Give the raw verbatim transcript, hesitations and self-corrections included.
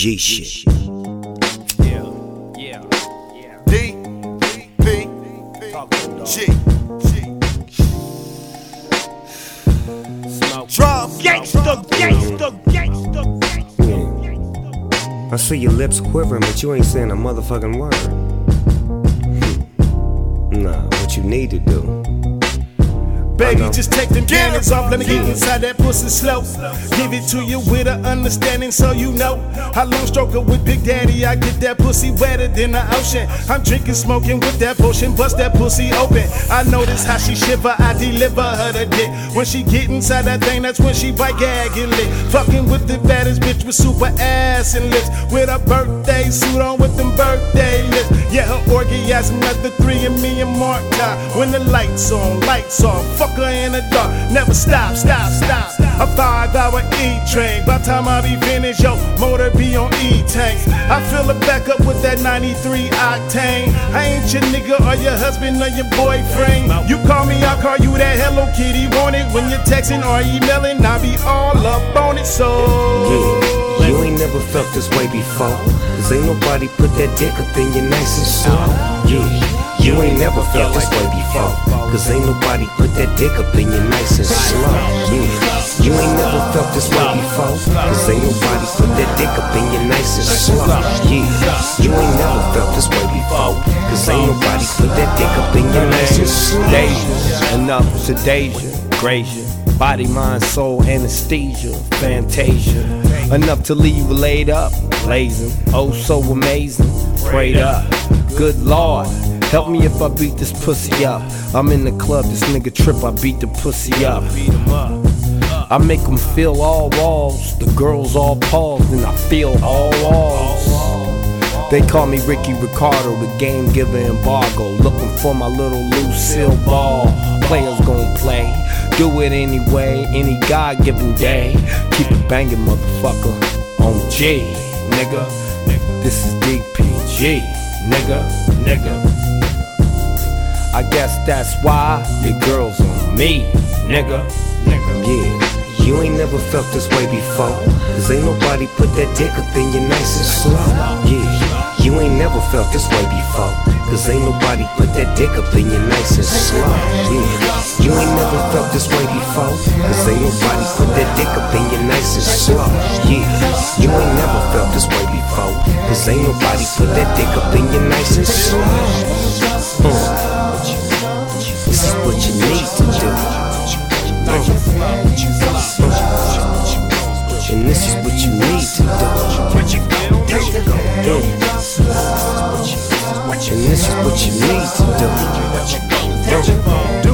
G shit. Yeah, yeah, yeah. D, P, G, G. Drop. Gangsta, gangsta, gangsta, I see your lips quivering, but you ain't saying a motherfucking word. Hmm. Nah, what you need to do. Baby, just take them cannons off, let me get inside that pussy slow. Give it to you with an understanding so you know. How long stroker with Big Daddy, I get that pussy wetter than the ocean. I'm drinking, smoking with that potion, bust that pussy open. I notice how she shiver, I deliver her the dick. When she get inside that thing, that's when she bite, gag, and lick. Fucking with the baddest bitch with super ass and lips. With a birthday suit on with them birthday lips. Yeah, her orgasm at the three and me and Mark die. When the lights on, lights off, fuck her in the dark, never stop, stop, stop. A five hour E-train, by the time I be finished, yo, motor be on E-tanks. I fill it back up with that ninety-three octane. I ain't your nigga or your husband or your boyfriend. You call me, I'll call you that Hello Kitty. Want it when you're texting or emailing, I be all up on it, so Yeah, you ain't never felt this way before. Cause ain't nobody put that dick up in you nice and slow. Yeah, you ain't never felt this way before. Cause ain't nobody put that dick up in you nice and slow. Yeah, you ain't never felt this way before. Cause ain't nobody put that dick up in you nice and slow. Yeah, you ain't never felt this way before. Cause ain't nobody put that dick up in you nice and slow. Deja, enough sedacia, gracia. Body, mind, soul, anesthesia, fantasia. Enough to leave you laid up, blazing. Oh, so amazing, prayed up. Good Lord, help me if I beat this pussy up. I'm in the club, this nigga trip, I beat the pussy up. I make them feel all walls, the girls all paused, and I feel all walls. They call me Ricky Ricardo, the game giver embargo. Looking for my little Lucille Ball. Players gon' play, do it anyway, any God-given day. Keep it banging, motherfucker, on G, nigga. This is D P G, nigga, nigga. I guess that's why your girl's on me, nigga, nigga. Yeah, you ain't never felt this way before. Cause ain't nobody put that dick up in you nice and slow. Yeah, you ain't never felt this way before. Cause ain't nobody put that dick up in you nice and slow. Yeah, you ain't never felt this way before. Cause ain't nobody put that dick up in you nice and slow. Yeah, you ain't never felt this way before. Cause ain't nobody put that dick up in you nice and slow. Uh. This is what you need to do. Uh. And this is what you need to do. Uh. And this is what you need to do. Uh.